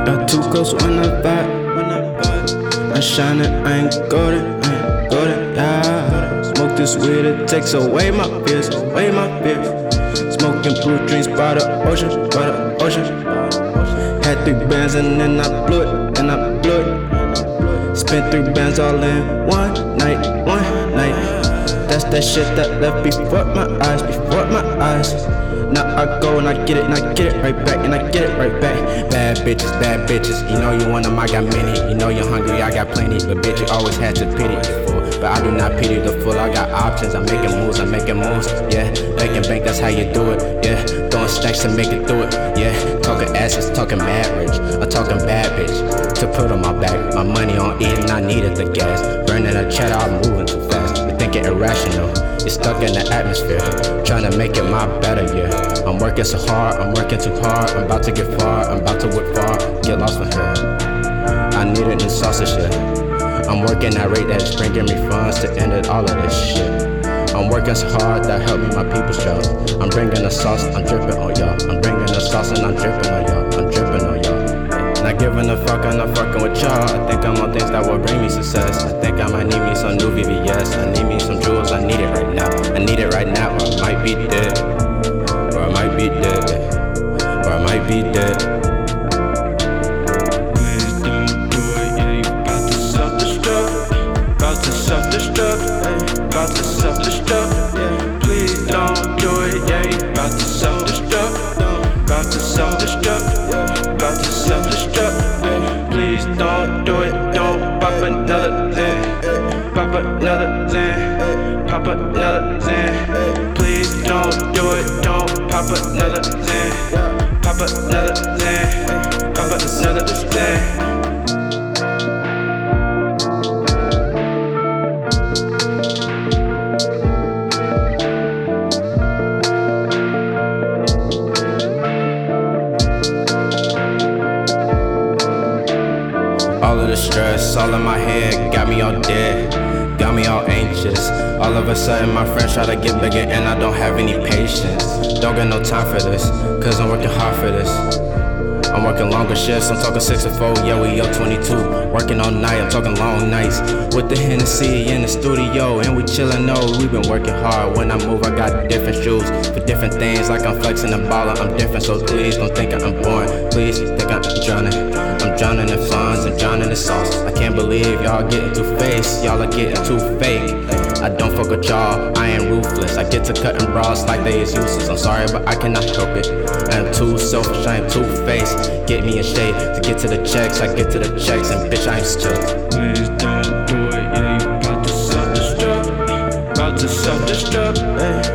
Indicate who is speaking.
Speaker 1: Got two cups when I vibe. I'm shining, I ain't golden, yeah. Smoke this weed, it takes away my fears, Smoking blue dreams by the ocean, Had 3 bands and then I blew it, Spent 3 bands all in one night. That's that shit that left before my eyes, Now I go and I get it right back, Bad bitches, you know you want them, I got many. You know you're hungry, I got plenty. But bitch, you always had to pity the fool. But I do not pity the fool, I got options. I'm making moves, yeah. Making bank, that's how you do it, yeah. Throwing stacks to make it through it, yeah. Talking asses, talking mad rich. I'm talking bad bitch, to put on my back. My money on E and I needed the gas. Burning a chat, I'm moving too fast. Thinking irrational, it's stuck in the atmosphere. Trying to make it my better year. I'm working so hard, I'm working too hard. I'm about to get far, I'm about to whip far. Get lost from here, I need a new sausage shit. I'm working at rate that is bringing me funds to end it, all of this shit. I'm working so hard that help me my people's jobs. I'm bringing the sauce, I'm dripping on y'all. I'm bringing the sauce and I'm dripping on y'all. Not giving a fuck, I'm not fucking with y'all. I think I'm on things that will bring me success. I think I might need me some new VVS. I need me some jewels, I need it right now. I need it right now, or I might be dead. Or I might be dead. Or I might be dead.
Speaker 2: Please don't do it, yeah, you got to self-destruct. About to self-destruct, about to self-destruct. Please don't do it, yeah, you got to self-destruct. About to self-destruct, about to self-destruct. Please don't do it, don't pop another Zan. Pop another Zan, pop another Zan. Please don't do it, don't pop another Zan. Pop another Zan, pop another Zan.
Speaker 1: All of the stress, all in my head, got me all dead, got me all anxious. All of a sudden my friends try to get bigger and I don't have any patience. Don't got no time for this, cause I'm working hard for this. I'm working longer shifts, I'm talking 6 to 4, yeah, we up 22. Working all night, I'm talking long nights. With the Hennessy in the studio, and we chillin', no, we been working hard. When I move, I got different shoes for different things, like I'm flexing and ballin', I'm different, so please don't think I'm boring. Please think I'm drowning. I'm drowning in funds and drowning in sauce. I can't believe y'all getting too faced, y'all are getting too fake. I don't fuck with y'all, I ain't ruthless. I get to cutting bras like they is useless. I'm sorry, but I cannot help it. I'm too selfish, I am two-faced. Get me in shade to get to the checks. I get to the checks and bitch, I ain't still.
Speaker 2: Please don't do it, yeah, you about to self-destruct. About to self-destruct.